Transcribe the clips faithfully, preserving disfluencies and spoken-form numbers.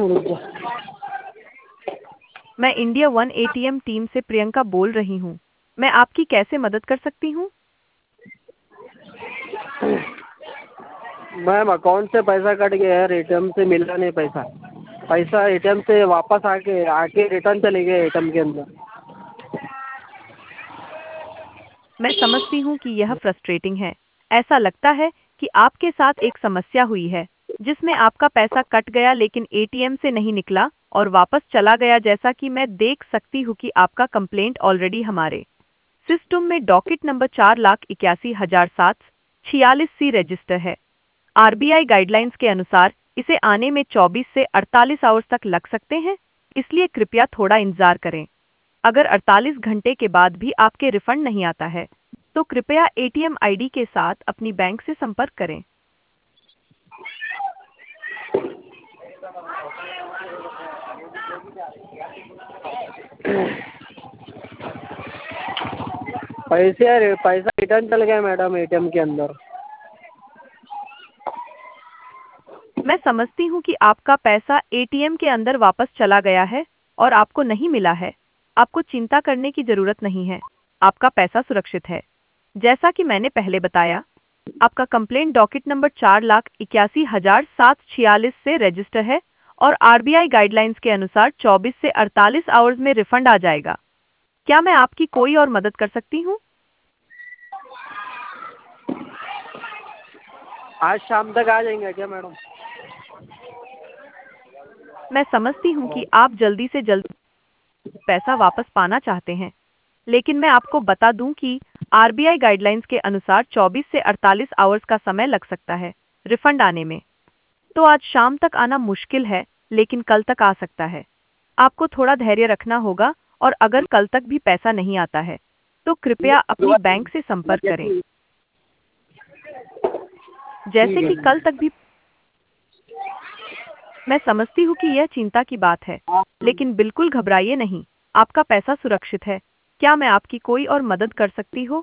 रुक जा। मैं इंडिया वन एटीएम टीम से प्रियंका बोल रही हूँ। मैं आपकी कैसे मदद कर सकती हूँ? मैम अकाउंट से पैसा कट गया है, एटीएम से मिला नहीं पैसा। पैसा एटीएम से वापस आके आके रिटर्न चले गए एटीएम के अंदर। मैं समझती हूँ कि यह फ्रस्ट्रेटिंग है। ऐसा लगता है कि आपके साथ एक समस्या हुई है जिसमें आपका पैसा कट गया लेकिन एटीएम से नहीं निकला और वापस चला गया। जैसा कि मैं देख सकती हूँ कि आपका कंप्लेंट ऑलरेडी हमारे सिस्टम में डॉकेट नंबर चार लाख इक्यासी हजार सात छियालीस सी रजिस्टर है। आरबीआई गाइडलाइंस के अनुसार इसे आने में चौबीस से अड़तालीस आवर्स तक लग सकते हैं, इसलिए कृपया थोड़ा इंतजार करें। अगर अड़तालीस घंटे के बाद भी आपके रिफंड नहीं आता है, तो कृपया एटीएम आईडी के साथ अपनी बैंक से संपर्क करें। पैसे पैसा रिटर्न चल गया मैडम एटीएम के अंदर। मैं समझती हूँ कि आपका पैसा एटीएम के अंदर वापस चला गया है और आपको नहीं मिला है। आपको चिंता करने की जरूरत नहीं है, आपका पैसा सुरक्षित है। जैसा कि मैंने पहले बताया, आपका कंप्लेंट डॉकेट नंबर चार लाख इक्यासी हजार सात छियालीस से रजिस्टर है और आरबीआई गाइडलाइंस के अनुसार चौबीस से अड़तालीस आवर्स में रिफंड आ जाएगा। क्या मैं आपकी कोई और मदद कर सकती हूँ? आज शाम तक आ जाएंगे क्या मैडम? मैं समझती हूँ कि आप जल्दी से जल्द पैसा वापस पाना चाहते हैं, लेकिन मैं आपको बता दूं कि आरबीआई गाइडलाइंस के अनुसार चौबीस से अड़तालीस आवर्स का समय लग सकता है रिफंड आने में। तो आज शाम तक आना मुश्किल है, लेकिन कल तक आ सकता है। आपको थोड़ा धैर्य रखना होगा और अगर कल तक भी पैसा नहीं आता है, तो कृपया अपनी बैंक से संपर्क करें। जैसे ठीक कि है। कल तक भी मैं समझती हूँ कि यह चिंता की बात है, लेकिन बिल्कुल घबराइए नहीं, आपका पैसा सुरक्षित है। क्या मैं आपकी कोई और मदद कर सकती हूँ?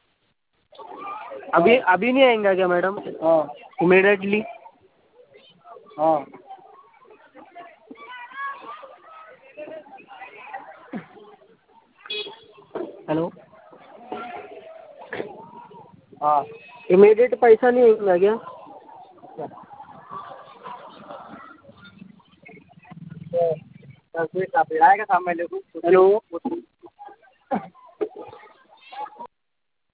अभी अभी नहीं आएंगे क्या मैडम? हाँ इमीडिएटली। हाँ हेलो। हाँ इमीडिएट पैसा नहीं आएगा क्या? दस मिनट आप आएगा शाम में। हेलो।